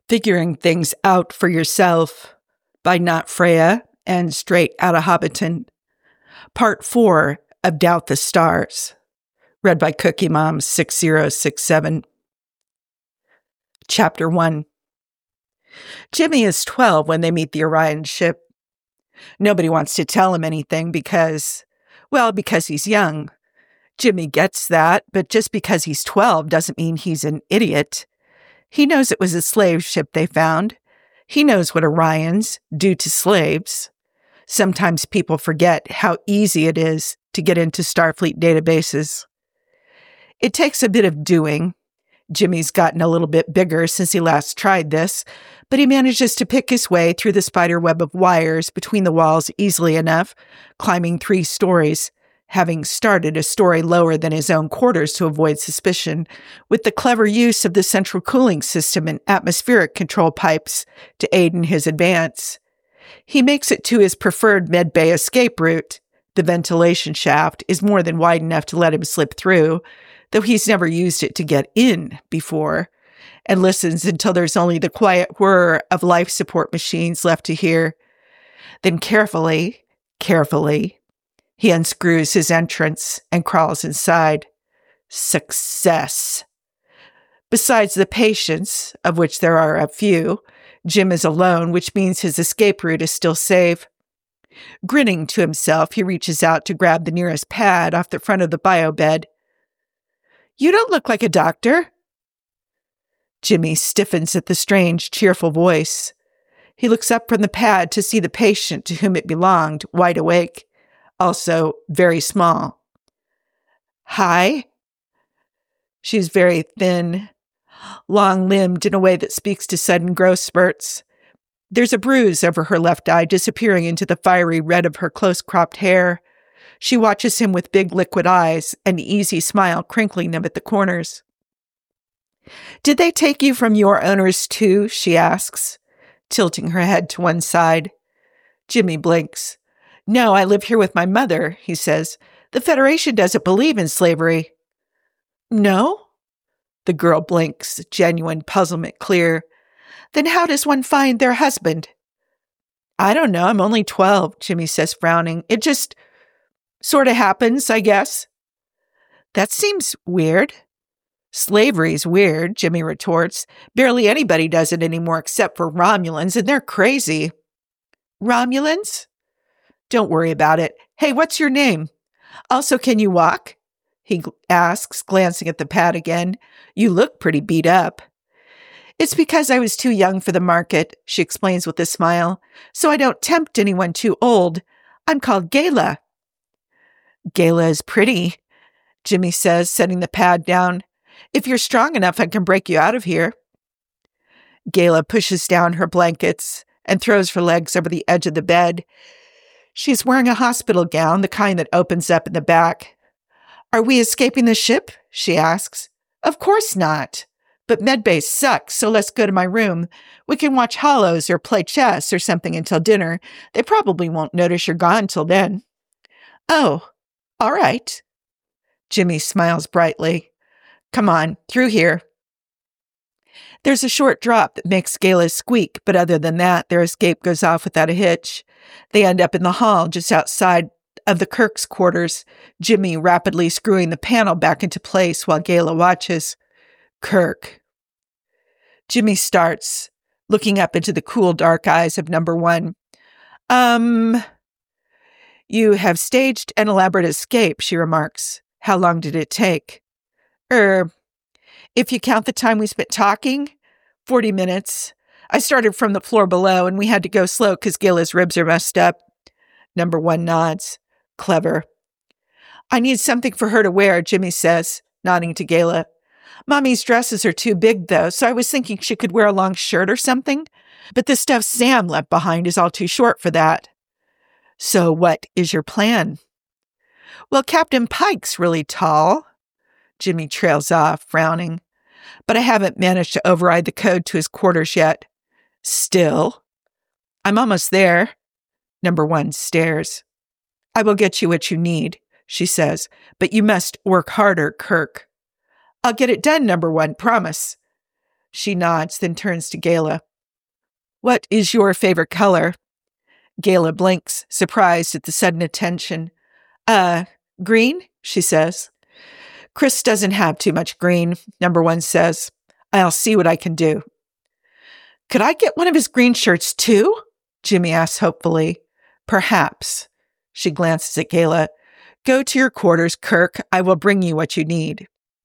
Figuring Things Out for Yourself by Not Freya and Straight Outta Hobbiton. Part 4 of Doubt the Stars. Read by Cookie Mom 6067. Chapter 1. Jimmy is 12 when they meet the Orion ship. Nobody wants to tell him anything because he's young. Jimmy gets that, but just because he's 12 doesn't mean he's an idiot. He knows it was a slave ship they found. He knows what Orions do to slaves. Sometimes people forget how easy it is to get into Starfleet databases. It takes a bit of doing. Jimmy's gotten a little bit bigger since he last tried this, but he manages to pick his way through the spider web of wires between the walls easily enough, climbing 3 stories, having started a story lower than his own quarters to avoid suspicion, with the clever use of the central cooling system and atmospheric control pipes to aid in his advance. He makes it to his preferred medbay escape route. The ventilation shaft is more than wide enough to let him slip through, though he's never used it to get in before, and listens until there's only the quiet whir of life support machines left to hear. Then carefully, he unscrews his entrance and crawls inside. Success. Besides the patients, of which there are a few, Jim is alone, which means his escape route is still safe. Grinning to himself, he reaches out to grab the nearest pad off the front of the bio bed. "You don't look like a doctor." Jimmy stiffens at the strange, cheerful voice. He looks up from the pad to see the patient to whom it belonged, wide awake. Also very small. "Hi." She's very thin, long-limbed in a way that speaks to sudden growth spurts. There's a bruise over her left eye disappearing into the fiery red of her close-cropped hair. She watches him with big liquid eyes, an easy smile crinkling them at the corners. "Did they take you from your owners too?" she asks, tilting her head to one side. Jimmy blinks. "No, I live here with my mother," he says. "The Federation doesn't believe in slavery." "No?" The girl blinks, genuine puzzlement clear. "Then how does one find their husband?" "I don't know, I'm only 12, Jimmy says, frowning. "It just sort of happens, I guess." "That seems weird." "Slavery's weird," Jimmy retorts. "Barely anybody does it anymore except for Romulans, and they're crazy." "Romulans?" "Don't worry about it. Hey, what's your name? Also, can you walk?" he asks, glancing at the pad again. "You look pretty beat up." "It's because I was too young for the market," she explains with a smile. "So I don't tempt anyone too old. I'm called Gayla." "Gayla is pretty," Jimmy says, setting the pad down. "If you're strong enough, I can break you out of here." Gayla pushes down her blankets and throws her legs over the edge of the bed. She's wearing a hospital gown, the kind that opens up in the back. "Are we escaping the ship?" she asks. "Of course not. But medbay sucks, so let's go to my room. We can watch Hollows or play chess or something until dinner. They probably won't notice you're gone till then." "Oh, all right." Jimmy smiles brightly. "Come on, through here." There's a short drop that makes Gayla squeak, but other than that, their escape goes off without a hitch. They end up in the hall just outside of the Kirk's quarters, Jimmy rapidly screwing the panel back into place while Gayla watches. Kirk. Jimmy starts, looking up into the cool dark eyes of number 1. "You have staged an elaborate escape," she remarks. "How long did it take?" If you count the time we spent talking, 40 minutes. I started from the floor below, and we had to go slow because Gayla's ribs are messed up." Number 1 nods. "Clever." "I need something for her to wear," Jimmy says, nodding to Gayla. "Mommy's dresses are too big, though, so I was thinking she could wear a long shirt or something. But the stuff Sam left behind is all too short for that." "So what is your plan?" "Well, Captain Pike's really tall." Jimmy trails off, frowning. "But I haven't managed to override the code to his quarters yet." "Still?" "I'm almost there." Number 1 stares. "I will get you what you need," she says, "but you must work harder, Kirk." "I'll get it done, number 1, promise." She nods, then turns to Gayla. What is your favorite color? Gayla blinks, surprised at the sudden attention. Green, she says. Chris doesn't have too much green, number one says. I'll see what I can do. Could I get one of his green shirts too? Jimmy asks hopefully. Perhaps. She glances at Gayla. Go to your quarters, Kirk. I will bring you what you need.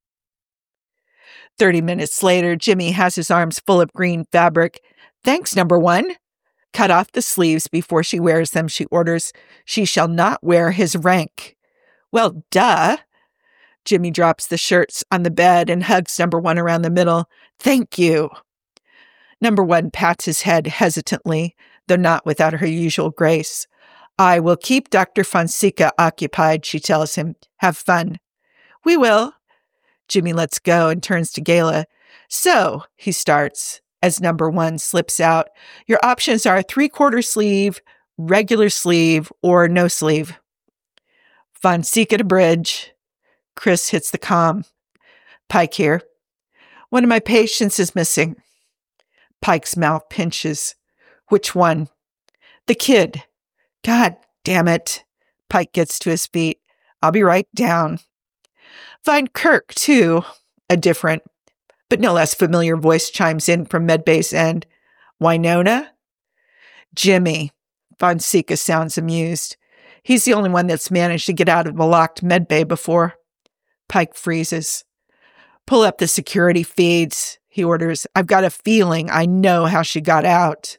30 minutes later, Jimmy has his arms full of green fabric. Thanks, number one. Cut off the sleeves before she wears them, she orders. She shall not wear his rank. Well, duh. Jimmy drops the shirts on the bed and hugs number one around the middle. Thank you. Number one pats his head hesitantly, though not without her usual grace. I will keep Dr. Fonseca occupied, she tells him. Have fun. We will. Jimmy lets go and turns to Gayla. So, he starts, as number one slips out, your options are 3/4 sleeve, regular sleeve, or no sleeve. Fonseca to bridge. Chris hits the comm. Pike here. One of my patients is missing. Pike's mouth pinches. Which one? The kid. God damn it. Pike gets to his feet. I'll be right down. Find Kirk, too. A different, but no less familiar voice chimes in from Medbay's end. Winona? Jimmy. Fonseca sounds amused. He's the only one that's managed to get out of the locked Medbay before. Pike freezes. Pull up the security feeds, he orders. I've got a feeling I know how she got out.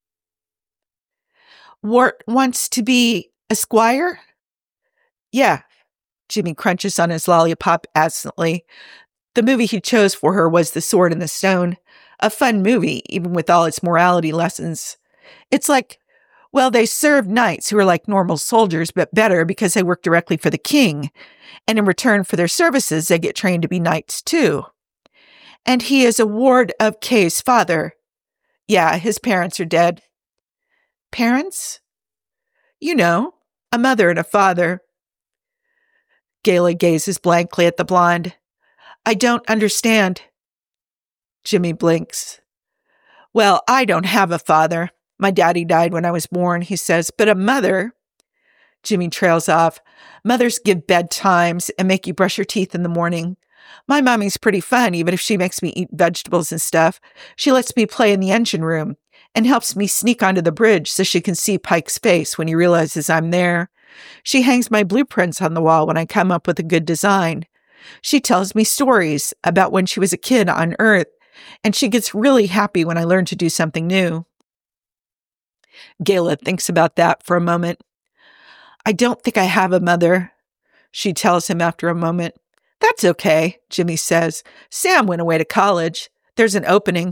Wart wants to be a squire? Yeah. Jimmy crunches on his lollipop absently. The movie he chose for her was The Sword in the Stone. A fun movie, even with all its morality lessons. It's like, well, they serve knights who are like normal soldiers, but better because they work directly for the king. And in return for their services, they get trained to be knights too. And he is a ward of Kay's father. Yeah, his parents are dead. Parents? You know, a mother and a father. Gayla gazes blankly at the blonde. I don't understand. Jimmy blinks. Well, I don't have a father. My daddy died when I was born, he says, but a mother. Jimmy trails off. Mothers give bedtimes and make you brush your teeth in the morning. My mommy's pretty fun, even if she makes me eat vegetables and stuff. She lets me play in the engine room and helps me sneak onto the bridge so she can see Pike's face when he realizes I'm there. She hangs my blueprints on the wall when I come up with a good design. She tells me stories about when she was a kid on Earth, and she gets really happy when I learn to do something new. Gayla thinks about that for a moment. I don't think I have a mother, she tells him after a moment. That's okay, Jimmy says. Sam went away to college. There's an opening.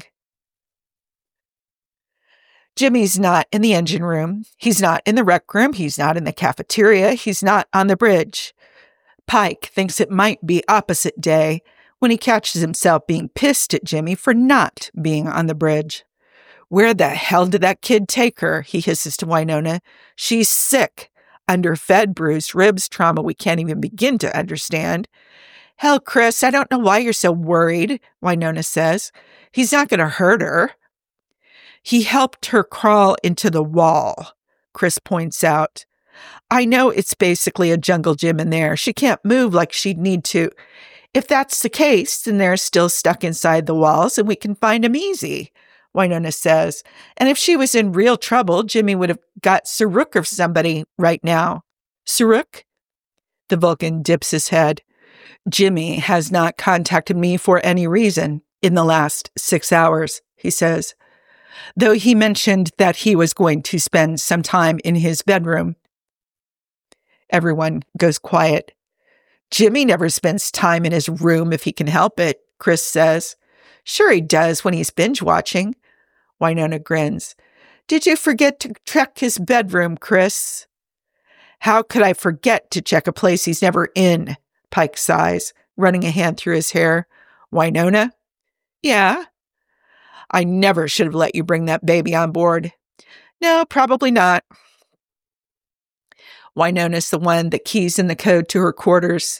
Jimmy's not in the engine room. He's not in the rec room. He's not in the cafeteria. He's not on the bridge. Pike thinks it might be opposite day when he catches himself being pissed at Jimmy for not being on the bridge. Where the hell did that kid take her? He hisses to Winona. She's sick. Underfed, bruised ribs, trauma we can't even begin to understand. Hell, Chris, I don't know why you're so worried, Winona says. He's not going to hurt her. He helped her crawl into the wall, Chris points out. I know it's basically a jungle gym in there. She can't move like she'd need to. If that's the case, then they're still stuck inside the walls and we can find them easy, Winona says. And if she was in real trouble, Jimmy would have got Saruk or somebody right now. Saruk? The Vulcan dips his head. Jimmy has not contacted me for any reason in the last 6 hours, he says. Though he mentioned that he was going to spend some time in his bedroom. Everyone goes quiet. Jimmy never spends time in his room if he can help it, Chris says. Sure he does when he's binge watching. Winona grins. Did you forget to check his bedroom, Chris? How could I forget to check a place he's never in? Pike sighs, running a hand through his hair. Winona? Yeah? I never should have let you bring that baby on board. No, probably not. Winona's the one that keys in the code to her quarters.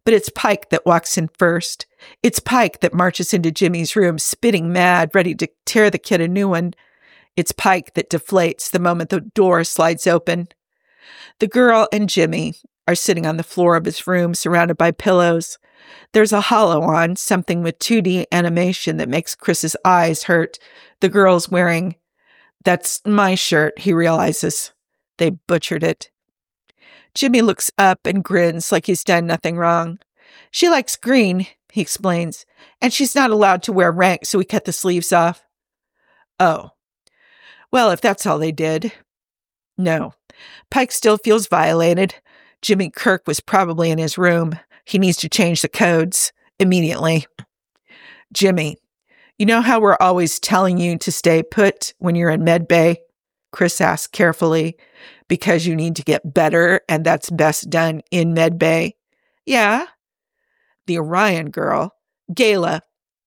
But it's Pike that walks in first. It's Pike that marches into Jimmy's room, spitting mad, ready to tear the kid a new one. It's Pike that deflates the moment the door slides open. The girl and Jimmy are sitting on the floor of his room, surrounded by pillows. There's a hollow on, something with 2D animation that makes Chris's eyes hurt. The girl's wearing, "That's my shirt," he realizes. They butchered it. Jimmy looks up and grins like he's done nothing wrong. "She likes green," he explains, "and she's not allowed to wear rank, so we cut the sleeves off." "Oh. Well, if that's all they did." No. Pike still feels violated. Jimmy Kirk was probably in his room. He needs to change the codes immediately. "Jimmy, you know how we're always telling you to stay put when you're in med bay?" Chris asks carefully. "Because you need to get better, and that's best done in med bay." "Yeah." "The Orion girl, Gala."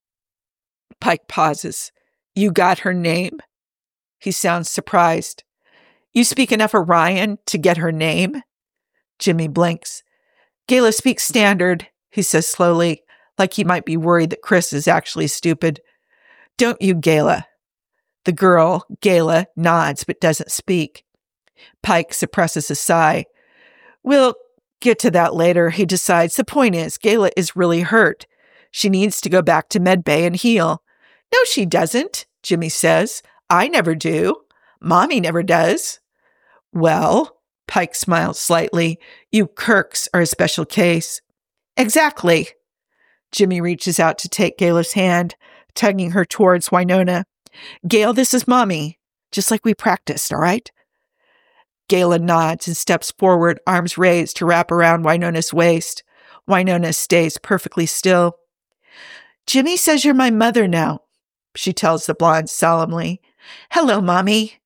Pike pauses. "You got her name?" He sounds surprised. "You speak enough Orion to get her name?" Jimmy blinks. "Gala speaks standard," he says slowly, like he might be worried that Chris is actually stupid. "Don't you, Gala?" The girl, Gala, nods but doesn't speak. Pike suppresses a sigh. "We'll get to that later," he decides. "The point is, Gala is really hurt. She needs to go back to medbay and heal." "No, she doesn't," Jimmy says. "I never do. Mommy never does." "Well," Pike smiles slightly, "you Kirks are a special case." "Exactly." Jimmy reaches out to take Gala's hand, tugging her towards Winona. "Gail, this is Mommy, just like we practiced, all right?" Gala nods and steps forward, arms raised to wrap around Winona's waist. Winona stays perfectly still. "Jimmy says you're my mother now," she tells the blonde solemnly. "Hello, Mommy."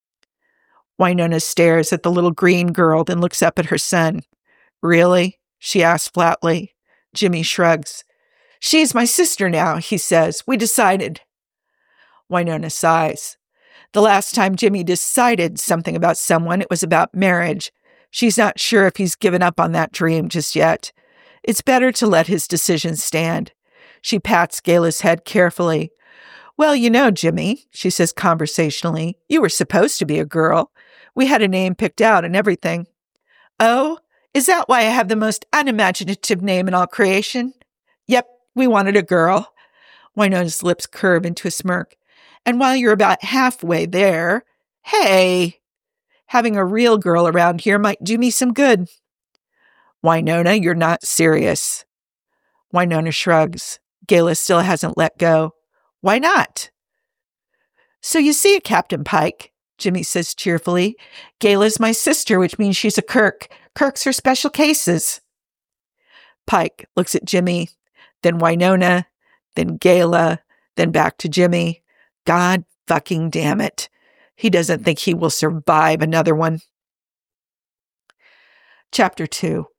Winona stares at the little green girl, then looks up at her son. "Really?" she asks flatly. Jimmy shrugs. "She's my sister now," he says. "We decided." Winona sighs. The last time Jimmy decided something about someone, it was about marriage. She's not sure if he's given up on that dream just yet. It's better to let his decision stand. She pats Gala's head carefully. "Well, you know, Jimmy," she says conversationally, "you were supposed to be a girl. We had a name picked out and everything." "Oh, is that why I have the most unimaginative name in all creation?" "Yep, we wanted a girl." Winona's lips curve into a smirk. "And while you're about halfway there, hey, having a real girl around here might do me some good." "Winona, you're not serious." Winona shrugs. Gala still hasn't let go. "Why not?" "So you see, Captain Pike," Jimmy says cheerfully, "Gala's my sister, which means she's a Kirk. Kirks are special cases." Pike looks at Jimmy, then Winona, then Gala, then back to Jimmy. God fucking damn it. He doesn't think he will survive another one. Chapter 2.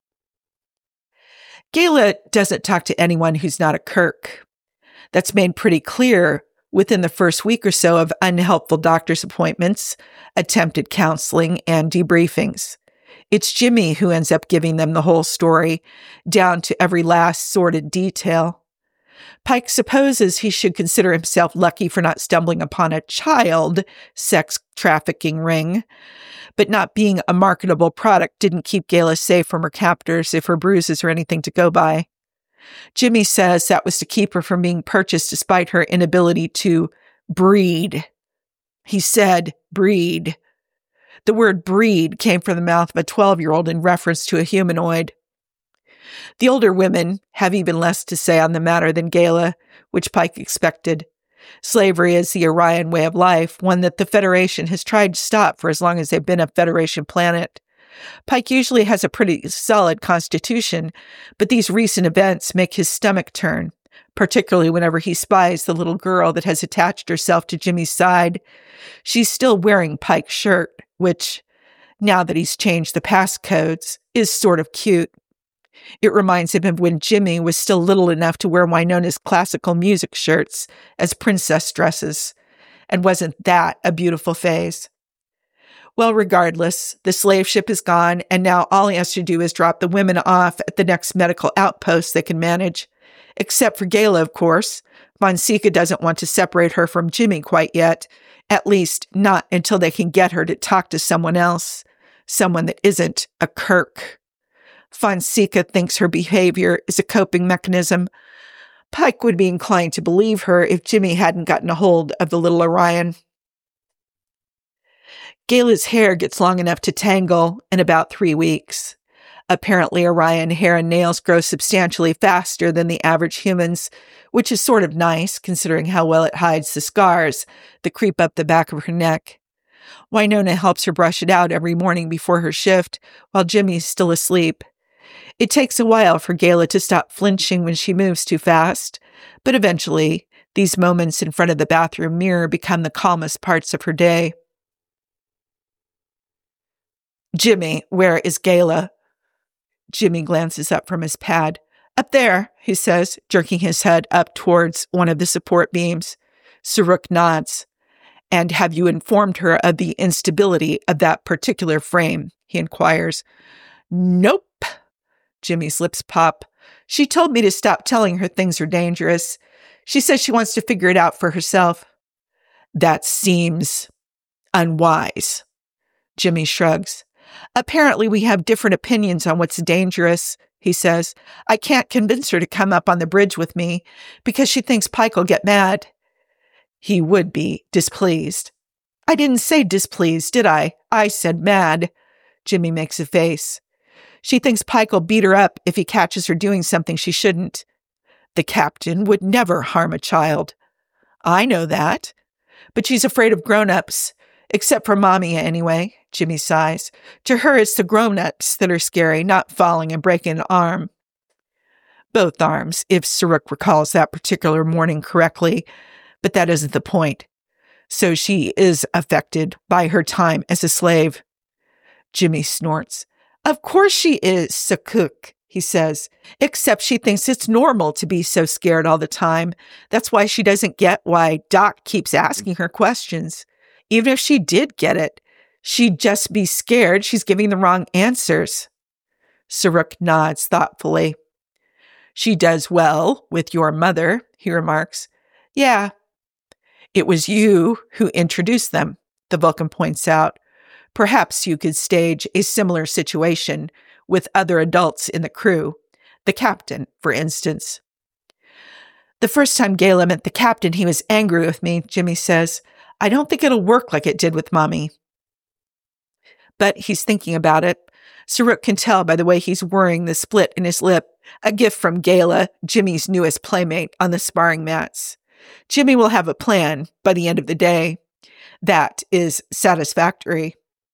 Gala doesn't talk to anyone who's not a Kirk. That's made pretty clear within the first week or so of unhelpful doctor's appointments, attempted counseling, and debriefings. It's Jimmy who ends up giving them the whole story, down to every last sordid detail. Pike supposes he should consider himself lucky for not stumbling upon a child sex trafficking ring, but not being a marketable product didn't keep Gala safe from her captors if her bruises are anything to go by. Jimmy says that was to keep her from being purchased despite her inability to breed. He said breed. The word breed came from the mouth of a 12-year-old in reference to a humanoid. The older women have even less to say on the matter than Gala, which Pike expected. Slavery is the Orion way of life, one that the Federation has tried to stop for as long as they've been a Federation planet. Pike usually has a pretty solid constitution, but these recent events make his stomach turn, particularly whenever he spies the little girl that has attached herself to Jimmy's side. She's still wearing Pike's shirt, which, now that he's changed the passcodes, is sort of cute. It reminds him of when Jimmy was still little enough to wear Winona's classical music shirts as princess dresses. And wasn't that a beautiful phase? Well, regardless, the slave ship is gone, and now all he has to do is drop the women off at the next medical outpost they can manage. Except for Gayla, of course. Fonseca doesn't want to separate her from Jimmy quite yet, at least not until they can get her to talk to someone else, someone that isn't a Kirk. Fonseca thinks her behavior is a coping mechanism. Pike would be inclined to believe her if Jimmy hadn't gotten a hold of the little Orion. Gayla's hair gets long enough to tangle in about 3 weeks. Apparently, Orion hair and nails grow substantially faster than the average human's, which is sort of nice considering how well it hides the scars that creep up the back of her neck. Winona helps her brush it out every morning before her shift while Jimmy's still asleep. It takes a while for Gayla to stop flinching when she moves too fast, but eventually, these moments in front of the bathroom mirror become the calmest parts of her day. Jimmy, where is Gayla? Jimmy glances up from his pad. Up there, he says, jerking his head up towards one of the support beams. Saruk nods. And have you informed her of the instability of that particular frame? He inquires. Nope. Jimmy's lips pop. She told me to stop telling her things are dangerous. She says she wants to figure it out for herself. That seems unwise. Jimmy shrugs. Apparently we have different opinions on what's dangerous, he says. I can't convince her to come up on the bridge with me because she thinks Pike will get mad. He would be displeased. I didn't say displeased, did I? I said mad. Jimmy makes a face. She thinks Pike will beat her up if he catches her doing something she shouldn't. The captain would never harm a child. I know that. But she's afraid of grown-ups. Except for Mommy, anyway, Jimmy sighs. To her, it's the grown-ups that are scary, not falling and breaking an arm. Both arms, if Saruk recalls that particular morning correctly, but that isn't the point. So she is affected by her time as a slave. Jimmy snorts. Of course she is, Sakuk, he says, except she thinks it's normal to be so scared all the time. That's why she doesn't get why Doc keeps asking her questions. Even if she did get it, she'd just be scared she's giving the wrong answers. Saruk nods thoughtfully. She does well with your mother, he remarks. Yeah. It was you who introduced them, the Vulcan points out. Perhaps you could stage a similar situation with other adults in the crew. The captain, for instance. The first time Gayla met the captain, he was angry with me, Jimmy says. I don't think it'll work like it did with Mommy. But he's thinking about it. Saruk can tell by the way he's worrying the split in his lip, a gift from Gayla, Jimmy's newest playmate, on the sparring mats. Jimmy will have a plan by the end of the day. That is satisfactory.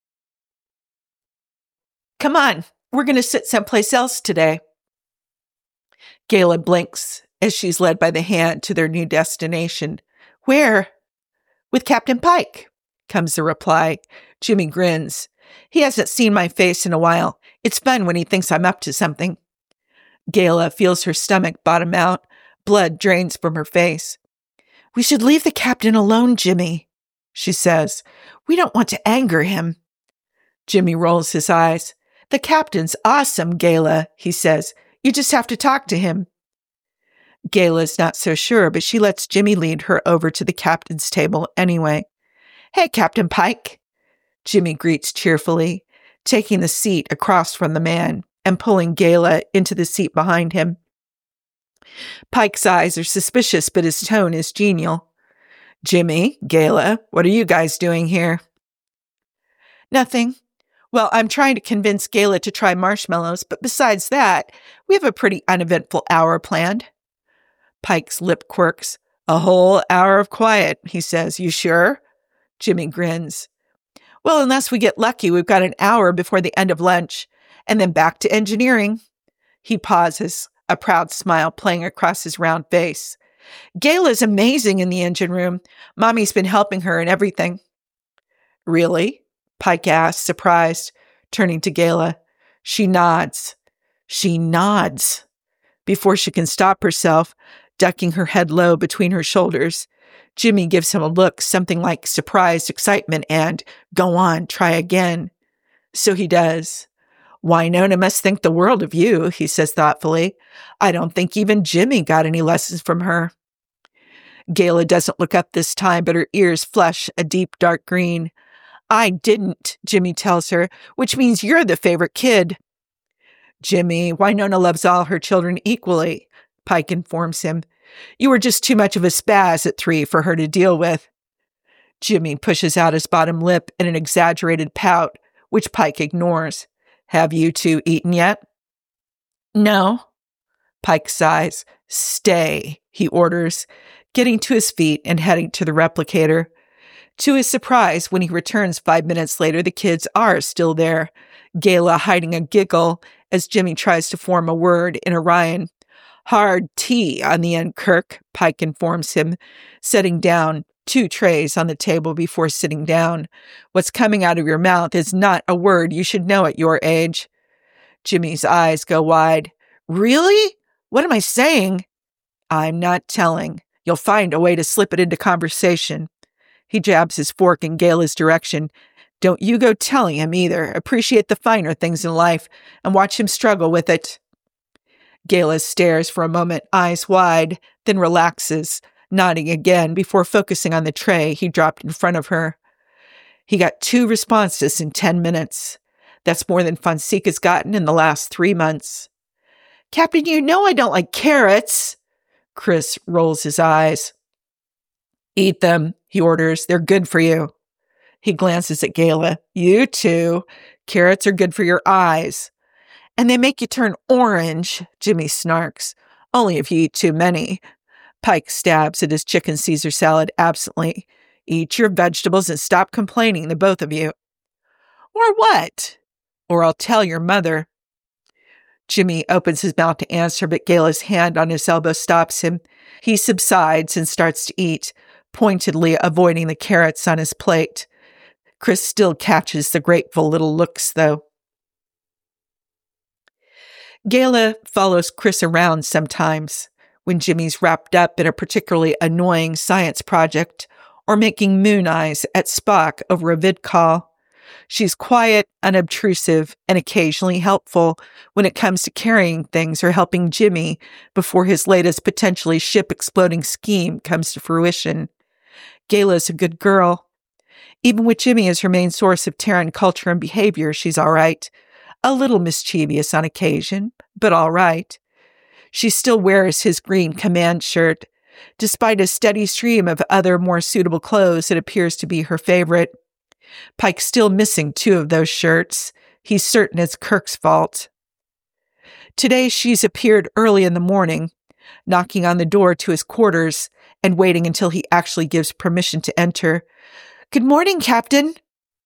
Come on, we're going to sit someplace else today. Gayla blinks as she's led by the hand to their new destination. Where? With Captain Pike, comes the reply. Jimmy grins. He hasn't seen my face in a while. It's fun when he thinks I'm up to something. Gayla feels her stomach bottom out. Blood drains from her face. We should leave the captain alone, Jimmy, she says. We don't want to anger him. Jimmy rolls his eyes. The captain's awesome, Gayla, he says. You just have to talk to him. Gayla's not so sure, but she lets Jimmy lead her over to the captain's table anyway. Hey, Captain Pike, Jimmy greets cheerfully, taking the seat across from the man and pulling Gayla into the seat behind him. Pike's eyes are suspicious, but his tone is genial. Jimmy, Gayla, what are you guys doing here? Nothing. Well, I'm trying to convince Gayla to try marshmallows, but besides that, we have a pretty uneventful hour planned. Pike's lip quirks. A whole hour of quiet, he says. You sure? Jimmy grins. Well, unless we get lucky, we've got an hour before the end of lunch, and then back to engineering. He pauses, a proud smile playing across his round face. Gayla's amazing in the engine room. Mommy's been helping her and everything. Really? Pike asks, surprised, turning to Gayla. She nods. She nods. Before she can stop herself, ducking her head low between her shoulders, Jimmy gives him a look, something like surprised excitement and, "Go on, try again." So he does. "Wynonna must think the world of you," he says thoughtfully. "I don't think even Jimmy got any lessons from her." Gayla doesn't look up this time, but her ears flush a deep dark green. "I didn't," Jimmy tells her, "which means you're the favorite kid." "Jimmy, Wynonna loves all her children equally," Pike informs him. "You were just too much of a spaz at 3 for her to deal with." Jimmy pushes out his bottom lip in an exaggerated pout, which Pike ignores. "Have you two eaten yet?" "No." Pike sighs. "Stay," he orders, getting to his feet and heading to the replicator. To his surprise, when he returns 5 minutes later, the kids are still there, Gayla hiding a giggle as Jimmy tries to form a word in Orion. "Hard T on the end, Kirk," Pike informs him, setting down 2 trays on the table before sitting down. "What's coming out of your mouth is not a word you should know at your age." Jimmy's eyes go wide. "Really? What am I saying?" "I'm not telling. You'll find a way to slip it into conversation." He jabs his fork in Gayla's direction. "Don't you go telling him either. Appreciate the finer things in life and watch him struggle with it." Gayla stares for a moment, eyes wide, then relaxes, nodding again before focusing on the tray he dropped in front of her. He got 2 responses in 10 minutes. That's more than Fonseca's gotten in the last 3 months. "Captain, you know I don't like carrots." Chris rolls his eyes. "Eat them," he orders. "They're good for you." He glances at Gayla. "You too. Carrots are good for your eyes." "And they make you turn orange," Jimmy snarks. "Only if you eat too many." Pike stabs at his chicken Caesar salad absently. "Eat your vegetables and stop complaining, the both of you." "Or what?" "Or I'll tell your mother." Jimmy opens his mouth to answer, but Gayla's hand on his elbow stops him. He subsides and starts to eat, pointedly avoiding the carrots on his plate. Chris still catches the grateful little looks, though. Gayla follows Chris around sometimes, when Jimmy's wrapped up in a particularly annoying science project or making moon eyes at Spock over a vid call. She's quiet, unobtrusive, and occasionally helpful when it comes to carrying things or helping Jimmy before his latest potentially ship-exploding scheme comes to fruition. Gayla's a good girl. Even with Jimmy as her main source of Terran culture and behavior, she's all right. A little mischievous on occasion, but all right. She still wears his green command shirt. Despite a steady stream of other, more suitable clothes, it appears to be her favorite. Pike's still missing 2 of those shirts. He's certain it's Kirk's fault. Today she's appeared early in the morning, knocking on the door to his quarters and waiting until he actually gives permission to enter. "Good morning, Captain."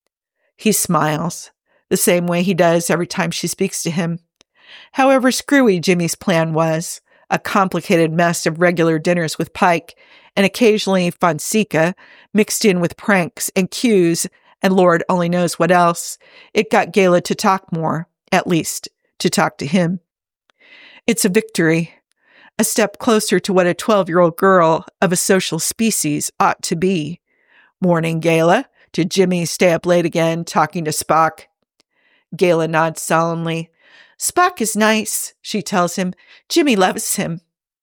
He smiles, the same way he does every time she speaks to him. However screwy Jimmy's plan was, a complicated mess of regular dinners with Pike and occasionally Fonseca, mixed in with pranks and cues and Lord only knows what else, it got Gayla to talk more, at least to talk to him. It's a victory, a step closer to what a 12-year-old girl of a social species ought to be. "Morning, Gayla. Did Jimmy stay up late again, talking to Spock?" Gayla nods solemnly. "Spock is nice," she tells him. "Jimmy loves him."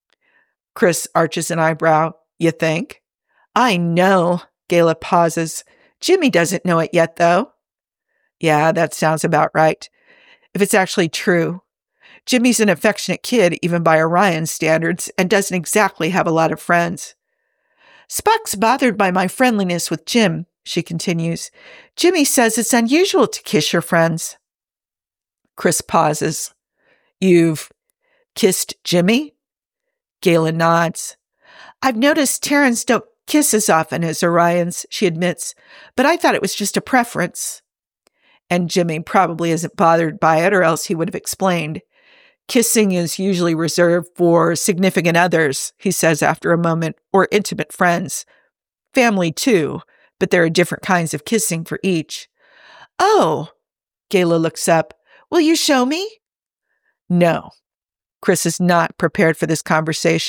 Chris arches an eyebrow. "You think?" "I know." Gayla pauses. "Jimmy doesn't know it yet, though." "Yeah, that sounds about right. If it's actually true. Jimmy's an affectionate kid, even by Orion standards, and doesn't exactly have a lot of friends." "Spock's bothered by my friendliness with Jim," she continues. "Jimmy says it's unusual to kiss your friends." Chris pauses. "You've kissed Jimmy?" Gayla nods. "I've noticed Terrans don't kiss as often as Orions," she admits, "but I thought it was just a preference." And Jimmy probably isn't bothered by it, or else he would have explained. "Kissing is usually reserved for significant others," he says after a moment, "or intimate friends. Family, too, but there are different kinds of kissing for each." "Oh!" Gayla looks up. "Will you show me?" No. Chris is not prepared for this conversation.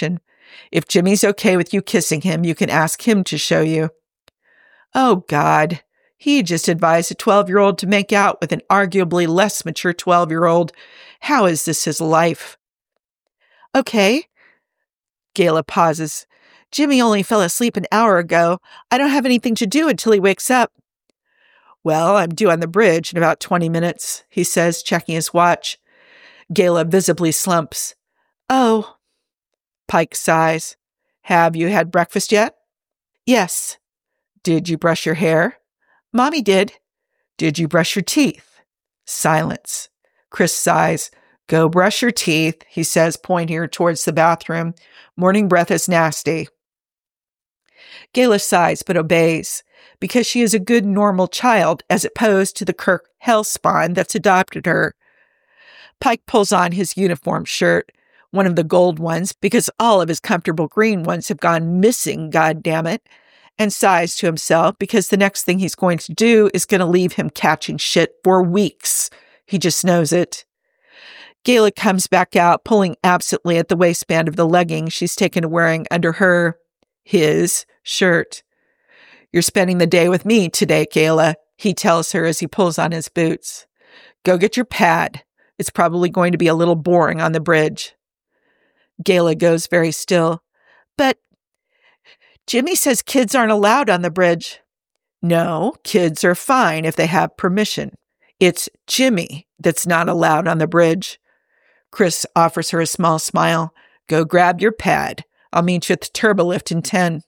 If Jimmy's okay with you kissing him, you can ask him to show you. Oh, God. He just advised a 12-year-old to make out with an arguably less mature 12-year-old. How is this his life? Okay. Gayla pauses. Jimmy only fell asleep an hour ago. I don't have anything to do until he wakes up. Well, I'm due on the bridge in about 20 minutes, he says, checking his watch. Gayla visibly slumps. Oh. Pike sighs. Have you had breakfast yet? Yes. Did you brush your hair? Mommy did. Did you brush your teeth? Silence. Chris sighs. Go brush your teeth, he says, pointing her towards the bathroom. Morning breath is nasty. Gayla sighs but obeys, because she is a good normal child as opposed to the Kirk hellspawn that's adopted her. Pike pulls on his uniform shirt, one of the gold ones, because all of his comfortable green ones have gone missing, goddammit, and sighs to himself because the next thing he's going to do is going to leave him catching shit for weeks. He just knows it. Gayla comes back out, pulling absently at the waistband of the legging she's taken to wearing under his shirt. You're spending the day with me today, Gayla, he tells her as he pulls on his boots. Go get your pad. It's probably going to be a little boring on the bridge. Gayla goes very still. But Jimmy says kids aren't allowed on the bridge. No, kids are fine if they have permission. It's Jimmy that's not allowed on the bridge. Chris offers her a small smile. Go grab your pad. I'll meet you at the turbolift in 10.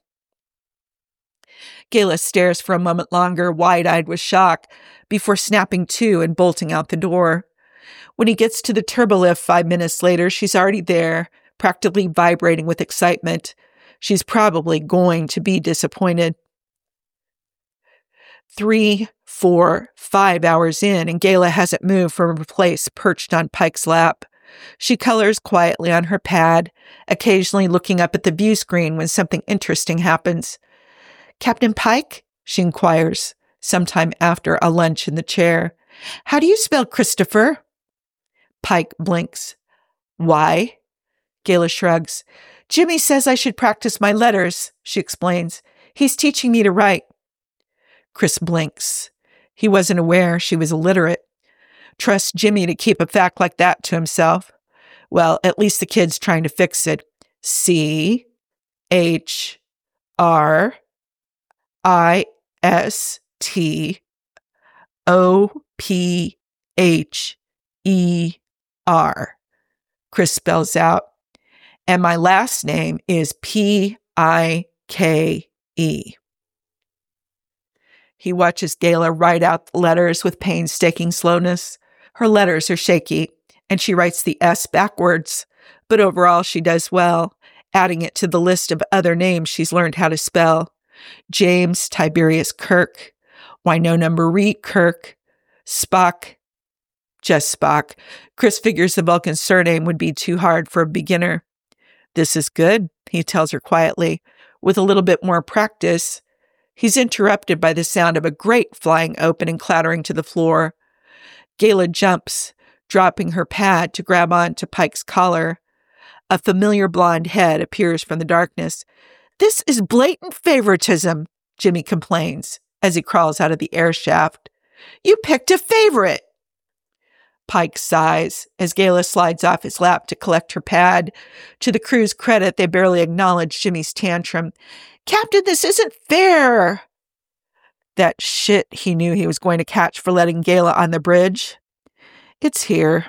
Gayla stares for a moment longer, wide-eyed with shock, before snapping to and bolting out the door. When he gets to the turbolift 5 minutes later, she's already there, practically vibrating with excitement. She's probably going to be disappointed. 3, 4, 5 hours in, and Gayla hasn't moved from her place perched on Pike's lap. She colors quietly on her pad, occasionally looking up at the view screen when something interesting happens. Captain Pike? She inquires, sometime after a lunch in the chair. How do you spell Christopher? Pike blinks. Why? Gayla shrugs. Jimmy says I should practice my letters, she explains. He's teaching me to write. Chris blinks. He wasn't aware she was illiterate. Trust Jimmy to keep a fact like that to himself. Well, at least the kid's trying to fix it. CHRISTOPHER. Chris spells out. And my last name is Pike. He watches Gayla write out the letters with painstaking slowness. Her letters are shaky, and she writes the S backwards. But overall, she does well, adding it to the list of other names she's learned how to spell. James Tiberius Kirk, Winona Marie Kirk, Spock, just Spock. Chris figures the Vulcan surname would be too hard for a beginner. This is good, he tells her quietly. With a little bit more practice. He's interrupted by the sound of a grate flying open and clattering to the floor. Gayla jumps, dropping her pad to grab onto Pike's collar. A familiar blonde head appears from the darkness. This is blatant favoritism, Jimmy complains as he crawls out of the air shaft. You picked a favorite. Pike sighs as Gayla slides off his lap to collect her pad. To the crew's credit, they barely acknowledge Jimmy's tantrum. Captain, this isn't fair. That shit he knew he was going to catch for letting Gayla on the bridge. It's here.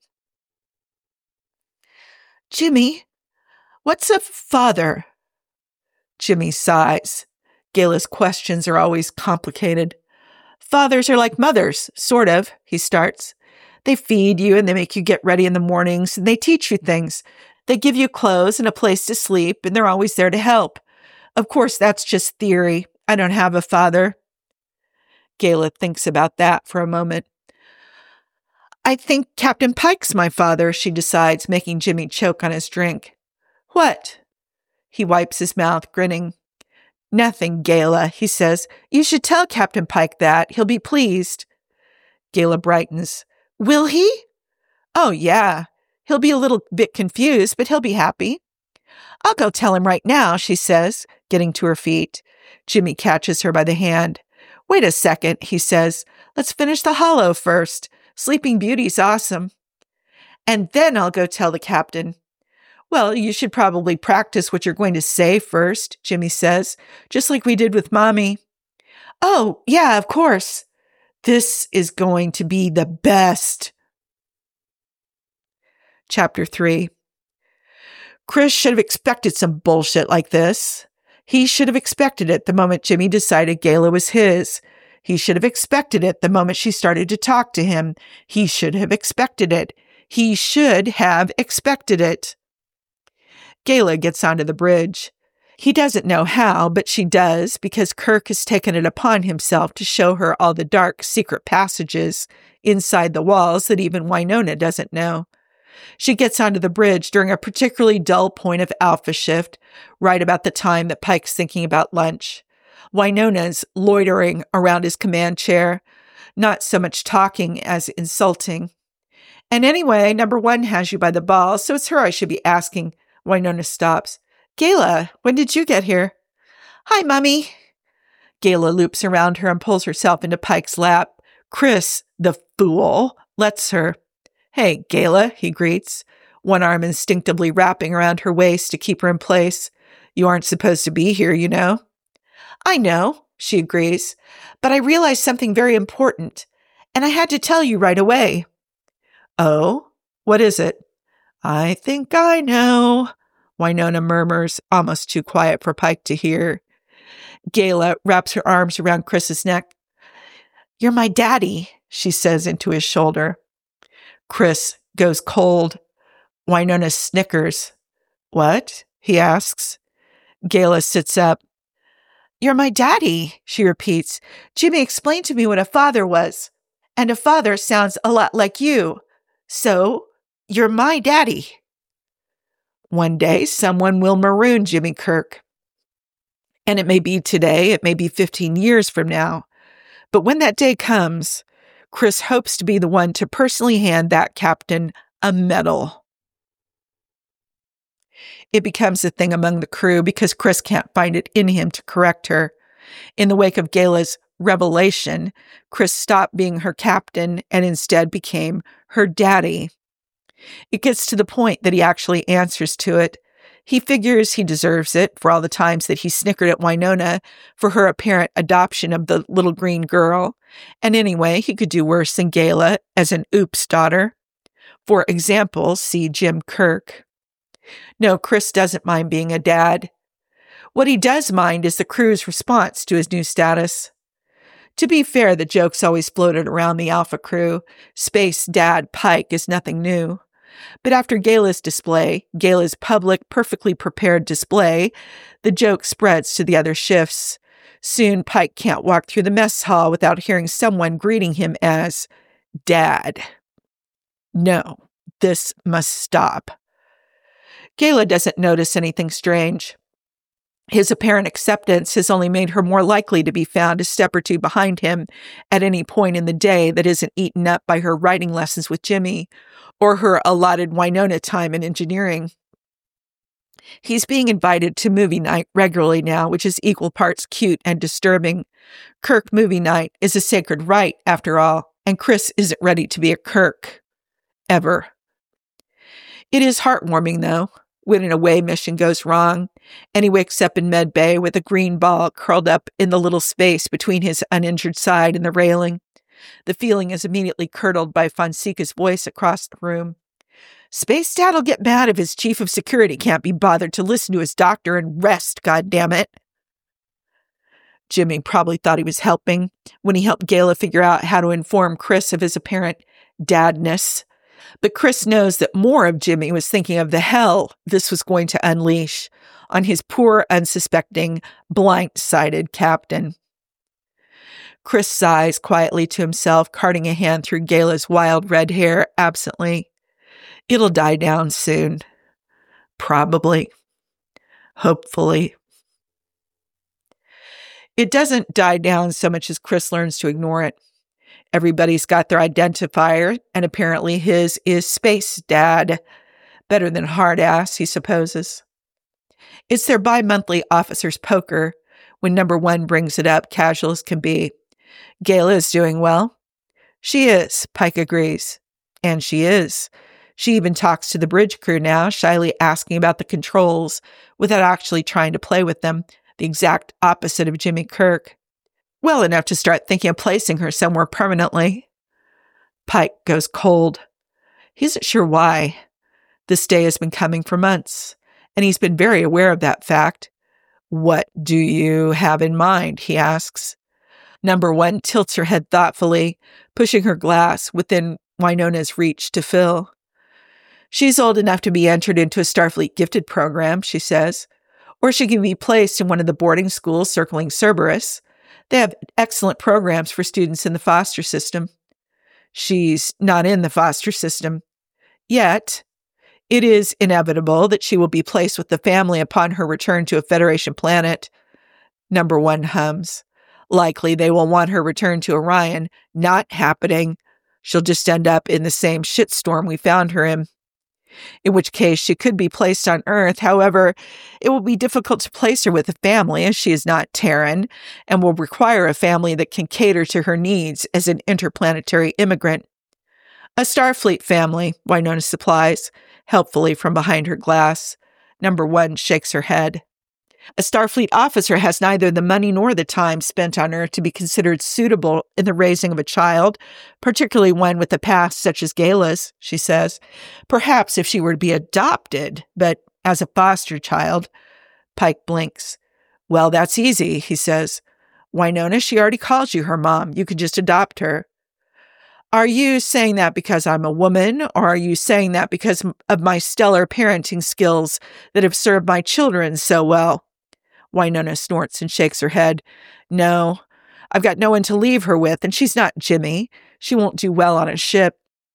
Jimmy, what's a father? Jimmy sighs. Gayla's questions are always complicated. Fathers are like mothers, sort of, he starts. They feed you and they make you get ready in the mornings and they teach you things. They give you clothes and a place to sleep and they're always there to help. Of course, that's just theory. I don't have a father. Gayla thinks about that for a moment. I think Captain Pike's my father, she decides, making Jimmy choke on his drink. What? He wipes his mouth, grinning. Nothing, Gayla, he says. You should tell Captain Pike that. He'll be pleased. Gayla brightens. Will he? Oh, yeah. He'll be a little bit confused, but he'll be happy. I'll go tell him right now, she says, getting to her feet. Jimmy catches her by the hand. Wait a second, he says. Let's finish the hollow first. Sleeping Beauty's awesome. And then I'll go tell the captain. Well, you should probably practice what you're going to say first, Jimmy says, just like we did with Mommy. Oh, yeah, of course. This is going to be the best. Chapter 3. Chris should have expected some bullshit like this. He should have expected it the moment Jimmy decided Gayla was his. He should have expected it the moment she started to talk to him. He should have expected it. He should have expected it. Gayla gets onto the bridge. He doesn't know how, but she does, because Kirk has taken it upon himself to show her all the dark, secret passages inside the walls that even Wynonna doesn't know. She gets onto the bridge during a particularly dull point of Alpha Shift, right about the time that Pike's thinking about lunch. Wynonna's loitering around his command chair, not so much talking as insulting. And anyway, number one has you by the balls, so it's her I should be asking. Wynonna stops. Gayla, when did you get here? Hi, Mummy. Gayla loops around her and pulls herself into Pike's lap. Chris, the fool, lets her. Hey, Gayla, he greets, one arm instinctively wrapping around her waist to keep her in place. You aren't supposed to be here, you know. I know, she agrees, but I realized something very important, and I had to tell you right away. Oh, what is it? I think I know, Wynonna murmurs, almost too quiet for Pike to hear. Gayla wraps her arms around Chris's neck. You're my daddy, she says into his shoulder. Chris goes cold. Wynonna snickers. What? He asks. Gayla sits up. You're my daddy, she repeats. Jimmy explained to me what a father was, and a father sounds a lot like you. So, you're my daddy. One day, someone will maroon Jimmy Kirk. And it may be today, it may be 15 years from now. But when that day comes, Chris hopes to be the one to personally hand that captain a medal. It becomes a thing among the crew because Chris can't find it in him to correct her. In the wake of Gayla's revelation, Chris stopped being her captain and instead became her daddy. It gets to the point that he actually answers to it. He figures he deserves it for all the times that he snickered at Wynonna for her apparent adoption of the little green girl. And anyway, he could do worse than Gayla as an oops daughter. For example, see Jim Kirk. No, Chris doesn't mind being a dad. What he does mind is the crew's response to his new status. To be fair, the jokes always floated around the Alpha crew. Space Dad Pike is nothing new. But after Gayla's display, Gayla's public, perfectly prepared display, the joke spreads to the other shifts. Soon, Pike can't walk through the mess hall without hearing someone greeting him as Dad. No, this must stop. Gayla doesn't notice anything strange. His apparent acceptance has only made her more likely to be found a step or two behind him at any point in the day that isn't eaten up by her writing lessons with Jimmy or her allotted Wynonna time in engineering. He's being invited to movie night regularly now, which is equal parts cute and disturbing. Kirk movie night is a sacred rite, after all, and Chris isn't ready to be a Kirk. Ever. It is heartwarming, though, when an away mission goes wrong, and he wakes up in med bay with a green ball curled up in the little space between his uninjured side and the railing. The feeling is immediately curdled by Fonseca's voice across the room. Space Dad'll get mad if his chief of security can't be bothered to listen to his doctor and rest, goddammit. Jimmy probably thought he was helping when he helped Gayla figure out how to inform Chris of his apparent dadness. But Chris knows that more of Jimmy was thinking of the hell this was going to unleash on his poor, unsuspecting, blind-sided captain. Chris sighs quietly to himself, carting a hand through Gayla's wild red hair absently. It'll die down soon. Probably. Hopefully. It doesn't die down so much as Chris learns to ignore it. Everybody's got their identifier, and apparently his is Space Dad. Better than hard ass, he supposes. It's their bi-monthly officers' poker. When number one brings it up, casual as can be. Gayla is doing well. She is, Pike agrees. And she is. She even talks to the bridge crew now, shyly asking about the controls without actually trying to play with them, the exact opposite of Jimmy Kirk. Well enough to start thinking of placing her somewhere permanently. Pike goes cold. He isn't sure why. This day has been coming for months, and he's been very aware of that fact. What do you have in mind? He asks. Number one tilts her head thoughtfully, pushing her glass within Wynona's reach to fill. She's old enough to be entered into a Starfleet gifted program, she says, or she can be placed in one of the boarding schools circling Cerberus. They have excellent programs for students in the foster system. She's not in the foster system. Yet, it is inevitable that she will be placed with the family upon her return to a Federation planet. Number one hums. Likely they will want her returned to Orion. Not happening. She'll just end up in the same shitstorm we found her in which case she could be placed on Earth. However, it will be difficult to place her with a family as she is not Terran and will require a family that can cater to her needs as an interplanetary immigrant. A Starfleet family, Wynonna supplies, helpfully from behind her glass. Number one shakes her head. A Starfleet officer has neither the money nor the time spent on Earth to be considered suitable in the raising of a child, particularly one with a past such as Gayla's, she says. Perhaps if she were to be adopted, but as a foster child. Pike blinks. Well, that's easy, he says. Wynonna, she already calls you her mom. You could just adopt her. Are you saying that because I'm a woman, or are you saying that because of my stellar parenting skills that have served my children so well? Wynonna snorts and shakes her head. No, I've got no one to leave her with, and she's not Jimmy. She won't do well on a ship.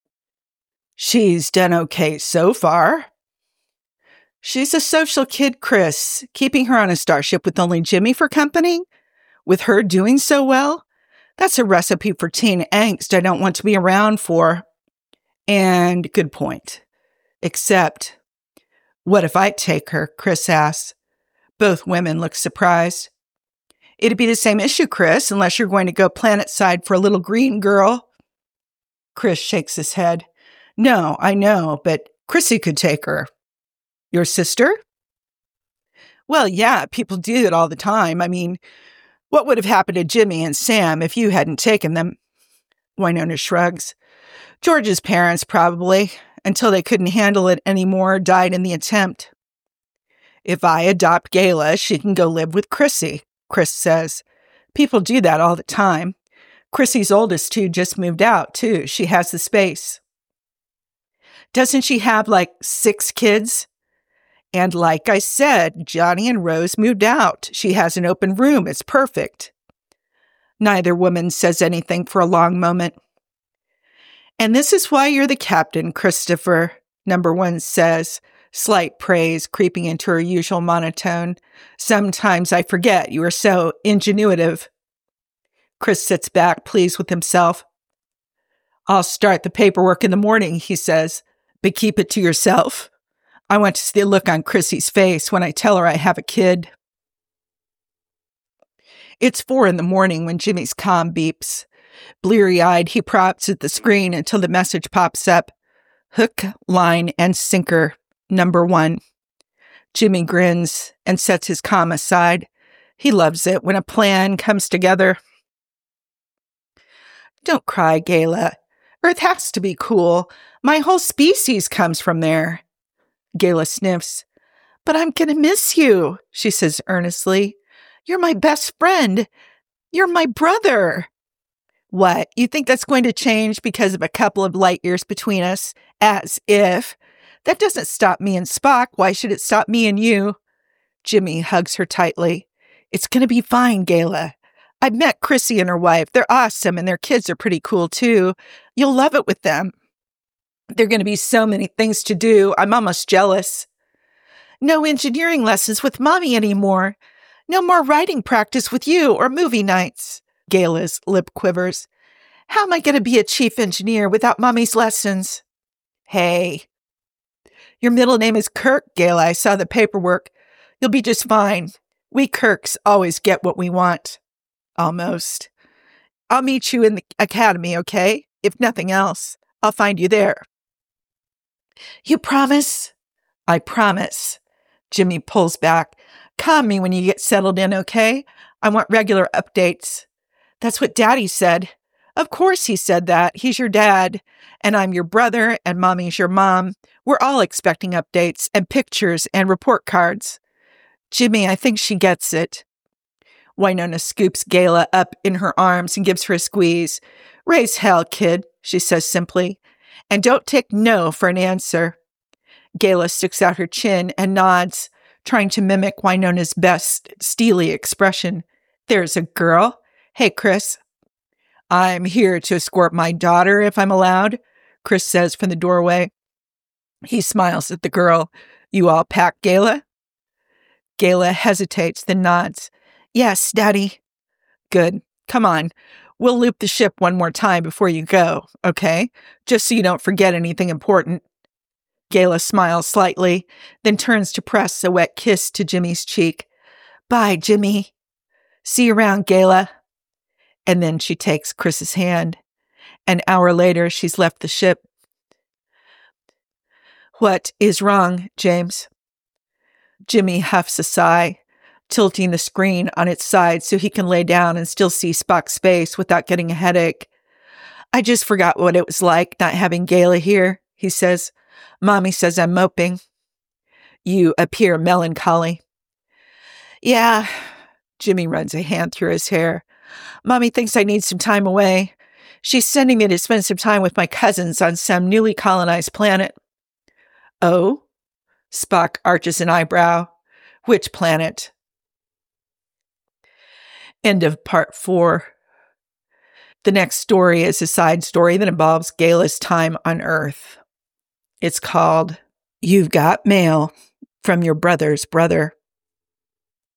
She's done okay so far. She's a social kid, Chris. Keeping her on a starship with only Jimmy for company? With her doing so well? That's a recipe for teen angst I don't want to be around for. And good point. Except, what if I take her? Chris asks. Both women look surprised. It'd be the same issue, Chris, unless you're going to go planet-side for a little green girl. Chris shakes his head. No, I know, but Chrissy could take her. Your sister? Well, yeah, people do it all the time. I mean, what would have happened to Jimmy and Sam if you hadn't taken them? Wynonna shrugs. George's parents, probably, until they couldn't handle it anymore, died in the attempt. If I adopt Gayla, she can go live with Chrissy, Chris says. People do that all the time. Chrissy's oldest two just moved out, too. She has the space. Doesn't she have, 6 kids? And like I said, Johnny and Rose moved out. She has an open room. It's perfect. Neither woman says anything for a long moment. And this is why you're the captain, Christopher, number one says, slight praise creeping into her usual monotone. Sometimes I forget you are so ingenuitive. Chris sits back, pleased with himself. I'll start the paperwork in the morning, he says, but keep it to yourself. I want to see the look on Chrissy's face when I tell her I have a kid. It's 4 a.m. when Jimmy's comm beeps. Bleary-eyed, he props at the screen until the message pops up. Hook, line, and sinker. Number 1. Jimmy grins and sets his comm aside. He loves it when a plan comes together. Don't cry, Gayla. Earth has to be cool. My whole species comes from there. Gayla sniffs. But I'm going to miss you, she says earnestly. You're my best friend. You're my brother. What, you think that's going to change because of a couple of light years between us? As if. That doesn't stop me and Spock. Why should it stop me and you? Jimmy hugs her tightly. It's going to be fine, Gayla. I've met Chrissy and her wife. They're awesome, and their kids are pretty cool, too. You'll love it with them. There are going to be so many things to do. I'm almost jealous. No engineering lessons with Mommy anymore. No more writing practice with you or movie nights. Gayla's lip quivers. How am I going to be a chief engineer without Mommy's lessons? Hey. Your middle name is Kirk, Gayla. I saw the paperwork. You'll be just fine. We Kirks always get what we want. Almost. I'll meet you in the academy, okay? If nothing else, I'll find you there. You promise? I promise. Jimmy pulls back. Call me when you get settled in, okay? I want regular updates. That's what Daddy said. Of course he said that. He's your dad. And I'm your brother, and Mommy's your mom. We're all expecting updates and pictures and report cards. Jimmy, I think she gets it. Wynonna scoops Gayla up in her arms and gives her a squeeze. Raise hell, kid, she says simply. And don't take no for an answer. Gayla sticks out her chin and nods, trying to mimic Wynonna's best steely expression. There's a girl. Hey, Chris. I'm here to escort my daughter, if I'm allowed, Chris says from the doorway. He smiles at the girl. You all packed, Gayla? Gayla hesitates, then nods. Yes, Daddy. Good. Come on. We'll loop the ship one more time before you go, okay? Just so you don't forget anything important. Gayla smiles slightly, then turns to press a wet kiss to Jimmy's cheek. Bye, Jimmy. See you around, Gayla. And then she takes Chris's hand. An hour later, she's left the ship. What is wrong, James? Jimmy huffs a sigh, tilting the screen on its side so he can lay down and still see Spock's face without getting a headache. I just forgot what it was like not having Gayla here, he says. Mommy says I'm moping. You appear melancholy. Yeah. Jimmy runs a hand through his hair. Mommy thinks I need some time away. She's sending me to spend some time with my cousins on some newly colonized planet. Oh? Spock arches an eyebrow. Which planet? End of part 4. The next story is a side story that involves Gayla's time on Earth. It's called You've Got Mail from Your Brother's Brother.